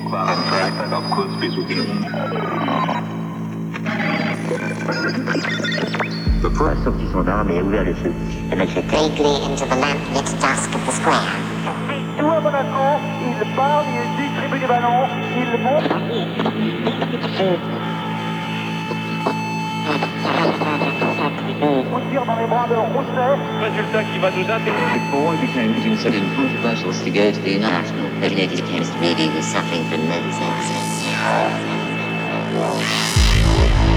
Le poids a sorti son arme et a ouvert le feu. Le mec Vaguely into the lamplit dusk of the square. Tout à Monaco, il parle, il distribue des ballons, il monte. On tire dans les bras de Rousset. Résultat qui va nous intéresser. Before it became considered controversial to go to the international, the United Chemist really was suffering from nervous illness.